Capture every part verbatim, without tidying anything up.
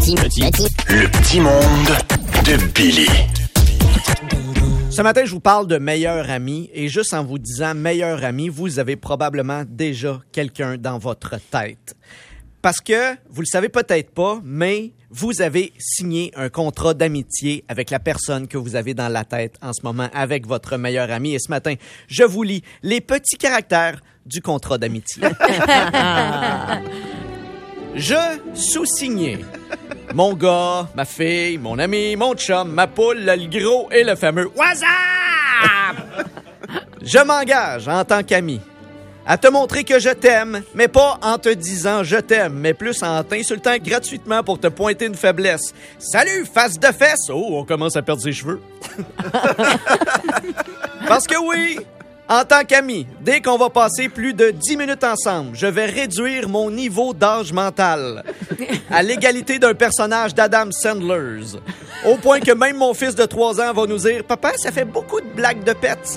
petit, petit, petit. Le petit monde de Billy. Ce matin, je vous parle de meilleur ami et juste en vous disant meilleur ami, vous avez probablement déjà quelqu'un dans votre tête. Parce que, vous le savez peut-être pas, mais vous avez signé un contrat d'amitié avec la personne que vous avez dans la tête en ce moment, avec votre meilleur ami. Et ce matin, je vous lis les petits caractères du contrat d'amitié. Je sous-signais mon gars, ma fille, mon ami, mon chum, ma poule, le gros et le fameux WhatsApp! Je m'engage en tant qu'ami à te montrer que je t'aime, mais pas en te disant je t'aime, mais plus en t'insultant gratuitement pour te pointer une faiblesse. Salut, face de fesse! Oh, on commence à perdre ses cheveux. Parce que oui, en tant qu'ami, dès qu'on va passer plus de dix minutes ensemble, je vais réduire mon niveau d'âge mental à l'égalité d'un personnage d'Adam Sandler. Au point que même mon fils de trois ans va nous dire « Papa, ça fait beaucoup de blagues de pète, ça. »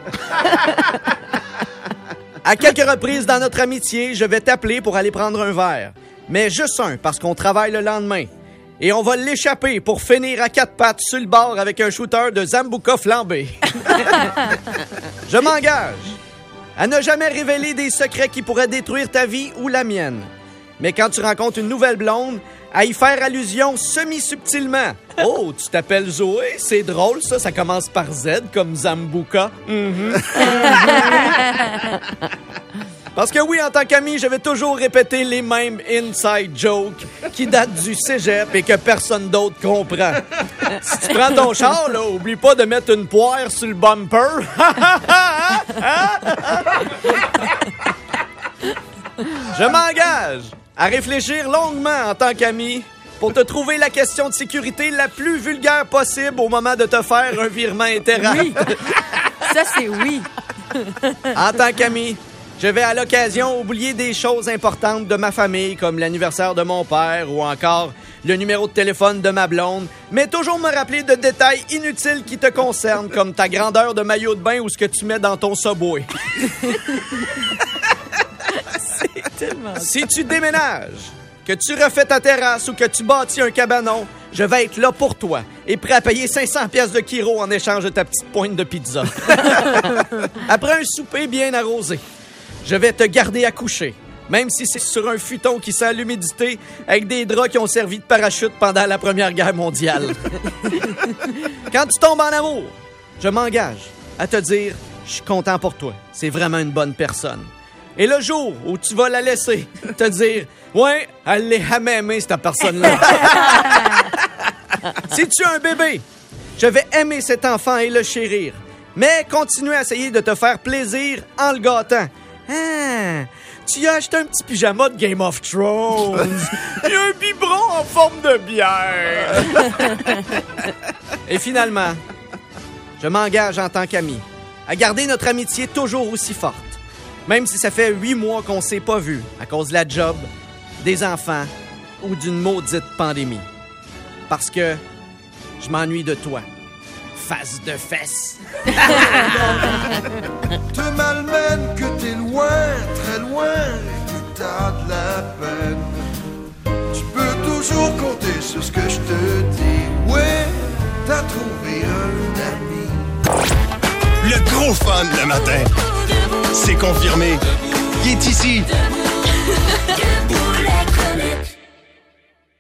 À quelques reprises dans notre amitié, je vais t'appeler pour aller prendre un verre. Mais juste un, parce qu'on travaille le lendemain. Et on va l'échapper pour finir à quatre pattes sur le bord avec un shooter de Zambuca flambé. Je m'engage à ne jamais révéler des secrets qui pourraient détruire ta vie ou la mienne. Mais quand tu rencontres une nouvelle blonde, à y faire allusion semi-subtilement. Oh, tu t'appelles Zoé? C'est drôle, ça. Ça commence par Z, comme Zambuca. Mm-hmm. Parce que oui, en tant qu'ami, je vais toujours répéter les mêmes inside jokes qui datent du cégep et que personne d'autre comprend. Si tu prends ton char, là, oublie pas de mettre une poire sur le bumper. Je m'engage à réfléchir longuement en tant qu'ami pour te trouver la question de sécurité la plus vulgaire possible au moment de te faire un virement interact. Oui, ça c'est oui. En tant qu'ami, je vais à l'occasion oublier des choses importantes de ma famille, comme l'anniversaire de mon père ou encore le numéro de téléphone de ma blonde, mais toujours me rappeler de détails inutiles qui te concernent, comme ta grandeur de maillot de bain ou ce que tu mets dans ton Subway. C'est tellement... Si tu déménages, que tu refais ta terrasse ou que tu bâtis un cabanon, je vais être là pour toi et prêt à payer cinq cents pièces de kiro en échange de ta petite pointe de pizza. Après un souper bien arrosé, je vais te garder à coucher, même si c'est sur un futon qui sent l'humidité avec des draps qui ont servi de parachute pendant la Première Guerre mondiale. Quand tu tombes en amour, je m'engage à te dire « Je suis content pour toi, c'est vraiment une bonne personne. » Et le jour où tu vas la laisser, te dire « Ouais, elle l'est jamais aimée, cette personne-là. » Si tu as un bébé, je vais aimer cet enfant et le chérir, mais continuer à essayer de te faire plaisir en le gâtant. Ah, tu as acheté un petit pyjama de Game of Thrones. Il y a un biberon en forme de bière. Et finalement, je m'engage en tant qu'ami à garder notre amitié toujours aussi forte. Même si ça fait huit mois qu'on s'est pas vu à cause de la job, des enfants ou d'une maudite pandémie. Parce que je m'ennuie de toi. Face de fesse. Te malmène que t'es loin, très loin, et que t'as de la peine. Tu peux toujours compter sur ce que je te dis. Ouais, t'as trouvé un ami. Le gros fun le matin. C'est confirmé. Il est ici. Debout les